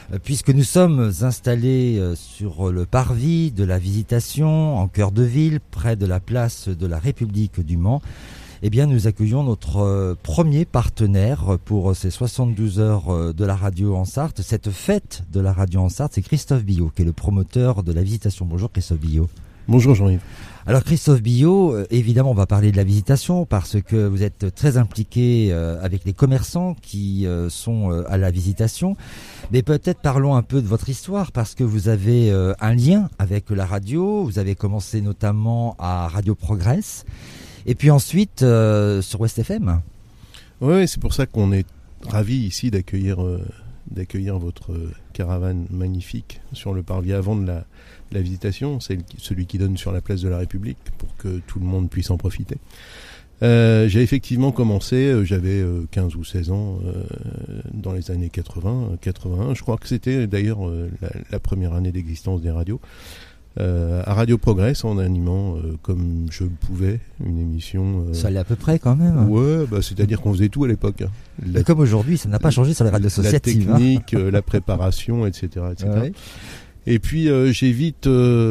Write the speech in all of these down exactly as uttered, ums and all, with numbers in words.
puisque nous sommes installés sur le parvis de la Visitation, en cœur de ville, près de la place de la République du Mans, eh bien, nous accueillons notre premier partenaire pour ces soixante-douze heures de la radio en Sarthe. Cette fête de la radio en Sarthe, c'est Christophe Billot, qui est le promoteur de la Visitation. Bonjour Christophe Billot. Bonjour Jean-Yves. Alors Christophe Billot, évidemment on va parler de la Visitation parce que vous êtes très impliqué avec les commerçants qui sont à la Visitation. Mais peut-être parlons un peu de votre histoire parce que vous avez un lien avec la radio. Vous avez commencé notamment à Radio Progress et puis ensuite euh, sur West F M. Oui, c'est pour ça qu'on est ravis ici d'accueillir, euh, d'accueillir votre caravane magnifique sur le parvis avant de la La Visitation, c'est celui qui donne sur la place de la République pour que tout le monde puisse en profiter. Euh, j'ai effectivement commencé, j'avais quinze ou seize ans euh, dans les années quatre-vingts, quatre-vingt-un. Je crois que c'était d'ailleurs euh, la, la première année d'existence des radios. Euh, à Radio Progress, en animant euh, comme je le pouvais une émission. Euh... Ça allait à peu près quand même. Ouais, bah, c'est-à-dire qu'on faisait tout à l'époque. Hein. La... Comme aujourd'hui, ça n'a pas changé sur les radios associatives. La technique, hein. euh, la préparation, et cetera, et cetera. Ouais. Et puis euh, j'ai vite,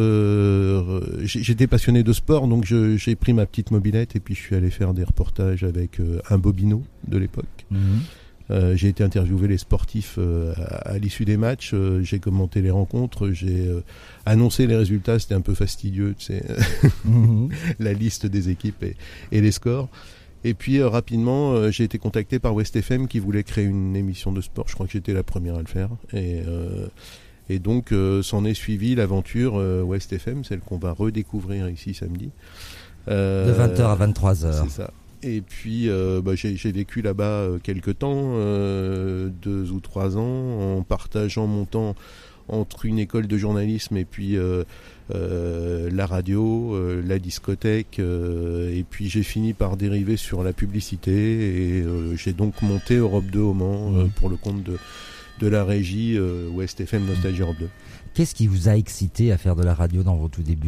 euh, j'étais passionné de sport, donc je, j'ai pris ma petite mobilette et puis je suis allé faire des reportages avec euh, un bobino de l'époque. Mmh. Euh, j'ai été interviewer les sportifs euh, à, à l'issue des matchs, euh, j'ai commenté les rencontres, j'ai euh, annoncé les résultats, c'était un peu fastidieux, tu sais, mmh. la liste des équipes et, et les scores. Et puis euh, rapidement, euh, j'ai été contacté par West F M qui voulait créer une émission de sport. Je crois que j'étais la première à le faire. Et euh, Et donc, euh, s'en est suivi l'aventure euh, West F M, celle qu'on va redécouvrir ici samedi. Euh, de vingt heures à vingt-trois heures. C'est ça. Et puis, euh, bah, j'ai, j'ai vécu là-bas euh, quelques temps, euh, deux ou trois ans, en partageant mon temps entre une école de journalisme et puis euh, euh, la radio, euh, la discothèque. Euh, et puis, j'ai fini par dériver sur la publicité. Et euh, j'ai donc monté Europe deux au Mans mmh. euh, pour le compte de... de la régie euh, West F M Nostalgie Europe deux. Qu'est-ce qui vous a excité à faire de la radio dans vos tout débuts ?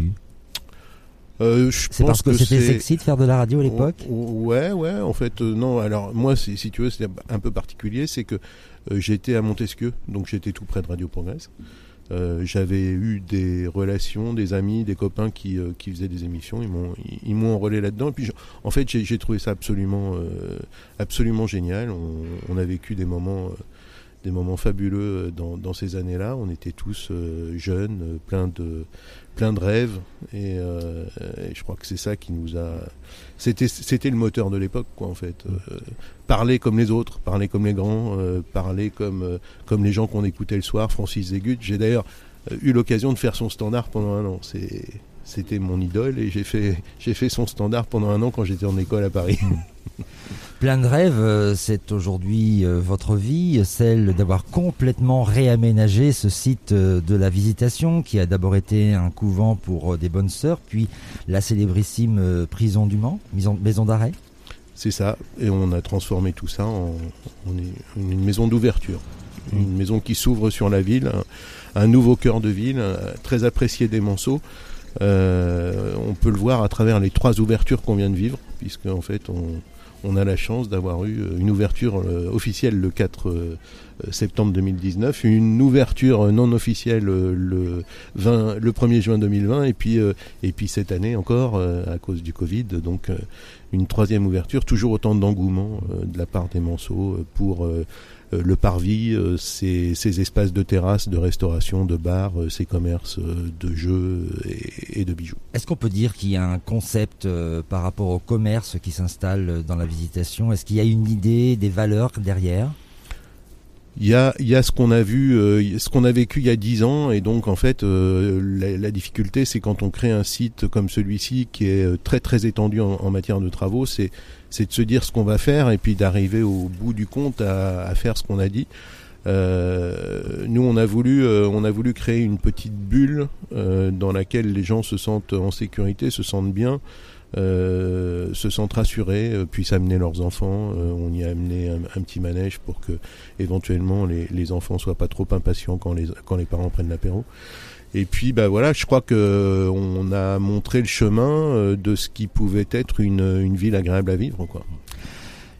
euh, je C'est pense parce que, que c'était c'est... sexy de faire de la radio à l'époque ? Ouais, ouais, en fait, euh, non, alors moi, c'est, si tu veux, c'est un peu particulier, c'est que euh, j'étais à Montesquieu, donc j'étais tout près de Radio Progress. Euh, j'avais eu des relations, des amis, des copains qui, euh, qui faisaient des émissions, ils m'ont, ils, ils m'ont enrôlé là-dedans. Et puis, je, en fait, j'ai, j'ai trouvé ça absolument, euh, absolument génial. On, on a vécu des moments... Euh, des moments fabuleux dans, dans ces années-là. On était tous euh, jeunes, euh, plein de plein de rêves, et, euh, et je crois que c'est ça qui nous a. C'était c'était le moteur de l'époque, quoi, en fait. Euh, parler comme les autres, parler comme les grands, euh, parler comme euh, comme les gens qu'on écoutait le soir. Francis Zégut. J'ai d'ailleurs euh, eu l'occasion de faire son standard pendant un an. C'est c'était mon idole et j'ai fait j'ai fait son standard pendant un an quand j'étais en école à Paris. Plein de rêves, c'est aujourd'hui votre vie, celle d'avoir complètement réaménagé ce site de la Visitation qui a d'abord été un couvent pour des bonnes sœurs, puis la célébrissime prison du Mans, maison, maison d'arrêt. C'est ça, et on a transformé tout ça en, en une maison d'ouverture, une maison qui s'ouvre sur la ville, un, un nouveau cœur de ville, un, très apprécié des Manceaux. Euh, on peut le voir à travers les trois ouvertures qu'on vient de vivre, puisque en fait on On a la chance d'avoir eu une ouverture euh, officielle le quatre euh, septembre deux mille dix-neuf, une ouverture non officielle euh, le, vingt, le premier juin deux mille vingt, et puis, euh, et puis cette année encore, euh, à cause du Covid, donc euh, une troisième ouverture, toujours autant d'engouement euh, de la part des Manceaux euh, pour euh, euh, le parvis, euh, ces, ces espaces de terrasse, de restauration, de bar, euh, ces commerces euh, de jeux et, et de bijoux. Est-ce qu'on peut dire qu'il y a un concept euh, par rapport au commerce qui s'installe dans la Visitation ? Est-ce qu'il y a une idée, des valeurs derrière ? Il y a, il y a ce qu'on a vu, euh, ce qu'on a vécu il y a dix ans, et donc en fait euh, la, la difficulté, c'est quand on crée un site comme celui-ci qui est très très étendu en, en matière de travaux, c'est c'est de se dire ce qu'on va faire et puis d'arriver au bout du compte à, à faire ce qu'on a dit. Euh, nous, on a voulu, euh, on a voulu créer une petite bulle euh, dans laquelle les gens se sentent en sécurité, se sentent bien. Euh, se sentent rassurés, euh, puissent amener leurs enfants. Euh, on y a amené un, un petit manège pour que éventuellement les, les enfants soient pas trop impatients quand les, quand les parents prennent l'apéro. Et puis bah voilà, je crois que on a montré le chemin euh, de ce qui pouvait être une, une ville agréable à vivre, quoi.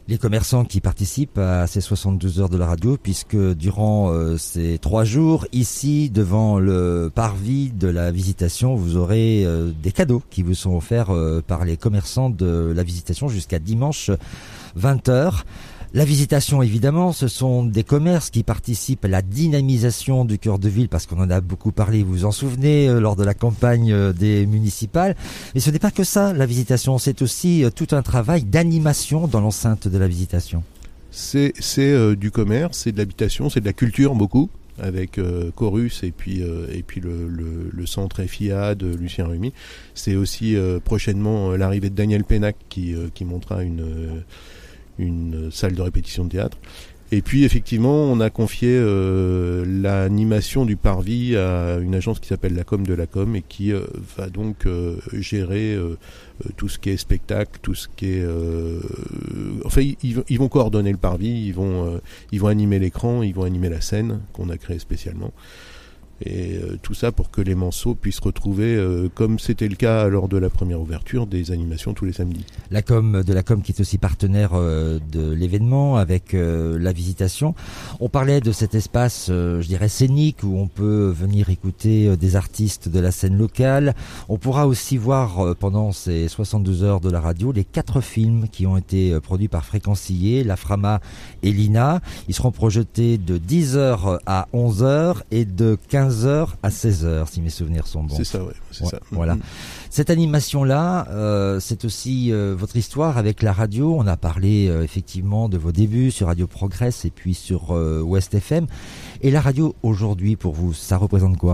Les commerçants qui participent à ces soixante-douze heures de la radio, puisque durant euh, ces trois jours, ici, devant le parvis de la Visitation, vous aurez euh, des cadeaux qui vous sont offerts euh, par les commerçants de la Visitation jusqu'à dimanche vingt heures. La Visitation, évidemment, ce sont des commerces qui participent à la dynamisation du cœur de ville, parce qu'on en a beaucoup parlé, vous vous en souvenez, euh, lors de la campagne euh, des municipales. Mais ce n'est pas que ça, la Visitation, c'est aussi euh, tout un travail d'animation dans l'enceinte de la Visitation. C'est, c'est euh, du commerce, c'est de l'habitation, c'est de la culture beaucoup, avec euh, Chorus et puis, euh, et puis le, le, le centre F I A de Lucien Rumi. C'est aussi euh, prochainement euh, l'arrivée de Daniel Pénac qui, euh, qui montrera une... Euh, une salle de répétition de théâtre. Et puis effectivement, on a confié euh, l'animation du parvis à une agence qui s'appelle La Com de la Com et qui euh, va donc euh, gérer euh, tout ce qui est spectacle, tout ce qui est... Euh, enfin, ils, ils vont coordonner le parvis, ils vont, euh, ils vont animer l'écran, ils vont animer la scène qu'on a créée spécialement. Et euh, tout ça pour que les Manceaux puissent retrouver, euh, comme c'était le cas lors de la première ouverture, des animations tous les samedis. La com de la com qui est aussi partenaire euh, de l'événement avec euh, la Visitation. On parlait de cet espace, euh, je dirais scénique, où on peut venir écouter euh, des artistes de la scène locale. On pourra aussi voir euh, pendant ces soixante-douze heures de la radio les quatre films qui ont été euh, produits par Fréquencier, La Frama et l'I N A. Ils seront projetés de dix heures à onze heures et de quinze heures à seize heures, si mes souvenirs sont bons. C'est ça, ouais, c'est ouais, ça. Voilà. Mmh. Cette animation-là, euh, c'est aussi euh, votre histoire avec la radio. On a parlé euh, effectivement de vos débuts sur Radio Progress et puis sur euh, West F M. Et la radio aujourd'hui, pour vous, ça représente quoi ?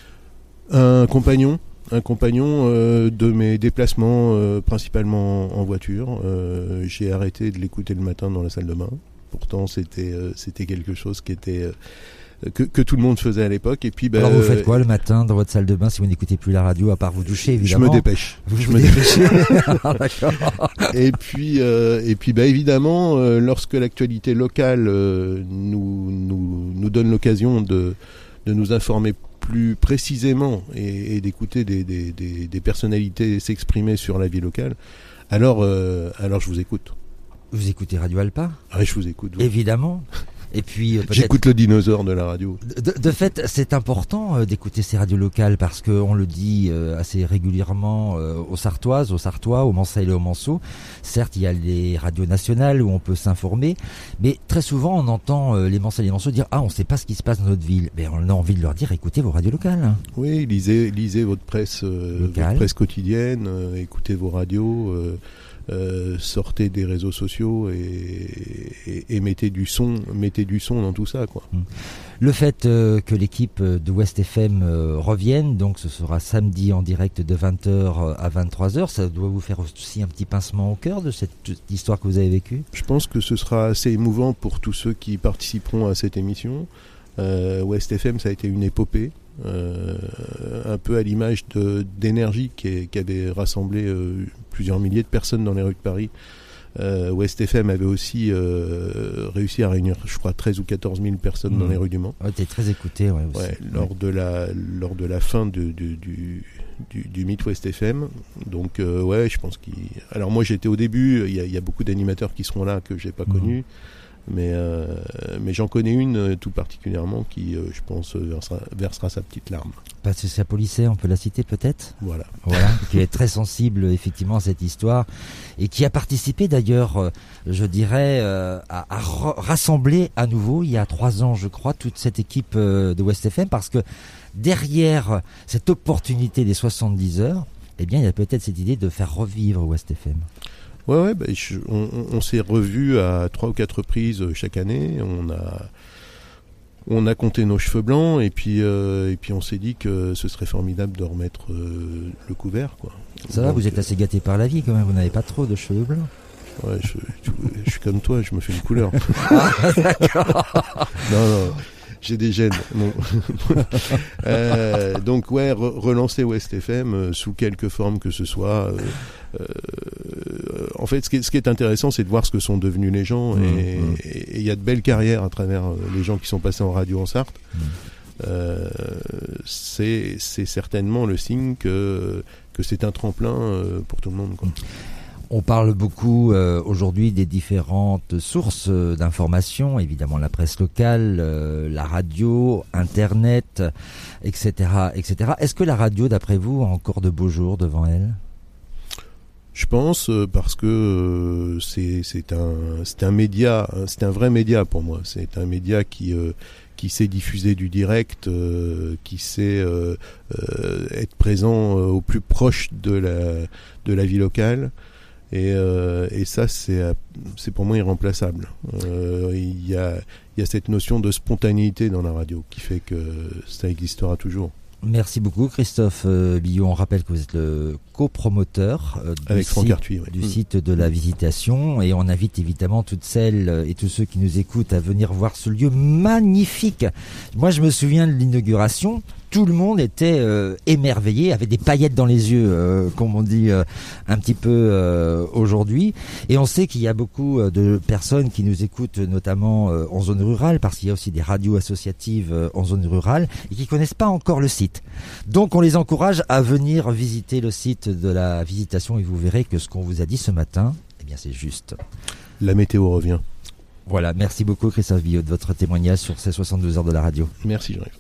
Un compagnon. Un compagnon euh, de mes déplacements, euh, principalement en voiture. Euh, j'ai arrêté de l'écouter le matin dans la salle de bain. Pourtant, c'était, euh, c'était quelque chose qui était... Euh, Que, que tout le monde faisait à l'époque. Et puis, bah, alors vous faites quoi le matin dans votre salle de bain si vous n'écoutez plus la radio, à part vous doucher évidemment? Je me dépêche. Vous je vous me dépêchez. Ah, d'accord. Et puis, euh, et puis, bah évidemment, euh, lorsque l'actualité locale euh, nous, nous nous donne l'occasion de de nous informer plus précisément et, et d'écouter des, des des des personnalités s'exprimer sur la vie locale, alors euh, alors je vous écoute. Vous écoutez Radio Alpa? Ah, je vous écoute. Vous. Évidemment. Et puis peut-être... J'écoute le dinosaure de la radio. De, de fait, c'est important euh, d'écouter ces radios locales parce que on le dit euh, assez régulièrement euh, aux Sartoises, aux Sartois, aux Mansel et aux Manceaux. Certes, il y a les radios nationales où on peut s'informer, mais très souvent on entend euh, les Mansel et les Manceaux dire ah, on ne sait pas ce qui se passe dans notre ville. Mais on a envie de leur dire écoutez vos radios locales. Oui, lisez, lisez votre presse, euh, votre presse quotidienne, euh, écoutez vos radios. Euh, Euh, sortez des réseaux sociaux et, et, et mettez du son, mettez du son dans tout ça, quoi. Le fait euh, que l'équipe de West F M euh, revienne, donc ce sera samedi en direct de vingt heures à vingt-trois heures, ça doit vous faire aussi un petit pincement au cœur de cette, cette histoire que vous avez vécue? Je pense que ce sera assez émouvant pour tous ceux qui participeront à cette émission. Euh, West F M, ça a été une épopée. Euh, un peu à l'image de, d'énergie qui, est, qui avait rassemblé euh, plusieurs milliers de personnes dans les rues de Paris. Euh, West F M avait aussi euh, réussi à réunir, je crois, treize ou quatorze mille personnes mmh. dans les rues du Mans. Ouais, t'es très écouté, ouais, aussi. Ouais, lors, ouais. De la, lors de la fin de, de, du, du, du mythe West F M. Donc, euh, ouais, je pense qu'il... Alors, moi, j'étais au début, il y a, il y a beaucoup d'animateurs qui seront là que j'ai pas mmh. connus. Mais, euh, mais j'en connais une euh, tout particulièrement qui, euh, je pense, versera, versera sa petite larme. Patricia Polisset, on peut la citer peut-être ? Voilà. Voilà, qui est très sensible effectivement à cette histoire et qui a participé d'ailleurs, euh, je dirais, euh, à, à r- rassembler à nouveau, il y a trois ans je crois, toute cette équipe euh, de West F M, parce que derrière cette opportunité des soixante-dix heures, eh bien il y a peut-être cette idée de faire revivre West F M. Ouais, ouais, bah, je, on, on s'est revus à trois ou quatre reprises chaque année. On a, on a compté nos cheveux blancs et puis, euh, et puis on s'est dit que ce serait formidable de remettre euh, le couvert, quoi. Ça va, vous êtes assez gâté par la vie quand même. Vous n'avez pas trop de cheveux blancs. Ouais, je, je, je suis comme toi, je me fais une couleur. Ah, d'accord. Non, non. J'ai des gènes. Bon. euh, donc ouais, re- relancer West F M euh, sous quelque forme que ce soit. Euh, euh, en fait, ce qui, est, ce qui est intéressant, c'est de voir ce que sont devenus les gens. Mmh, et il mmh. y a de belles carrières à travers euh, les gens qui sont passés en radio en Sarthe. Mmh. Euh, c'est, c'est certainement le signe que, que c'est un tremplin euh, pour tout le monde, quoi. On parle beaucoup euh, aujourd'hui des différentes sources euh, d'information, évidemment la presse locale, euh, la radio, Internet, et cetera, et cetera. Est-ce que la radio, d'après vous, a encore de beaux jours devant elle ? Je pense euh, parce que euh, c'est c'est un c'est un média, c'est un vrai média pour moi. C'est un média qui euh, qui sait diffuser du direct, euh, qui sait euh, euh, être présent euh, au plus proche de la de la vie locale. Et, euh, et ça, c'est, c'est pour moi irremplaçable. Euh, il y a, il y a cette notion de spontanéité dans la radio qui fait que ça existera toujours. Merci beaucoup Christophe euh, Billot. On rappelle que vous êtes le copromoteur euh, du, Avec Franck site, Arthuis, ouais. du mmh. site de la Visitation, et on invite évidemment toutes celles et tous ceux qui nous écoutent à venir voir ce lieu magnifique. Moi je me souviens de l'inauguration, tout le monde était euh, émerveillé, avait des paillettes dans les yeux, euh, comme on dit euh, un petit peu euh, aujourd'hui. Et on sait qu'il y a beaucoup de personnes qui nous écoutent, notamment euh, en zone rurale, parce qu'il y a aussi des radios associatives euh, en zone rurale, et qui connaissent pas encore le site. Donc on les encourage à venir visiter le site de la Visitation, et vous verrez que ce qu'on vous a dit ce matin, eh bien c'est juste. La météo revient. Voilà, merci beaucoup Christophe Billot de votre témoignage sur ces soixante-deux heures de la radio. Merci Jean-Yves.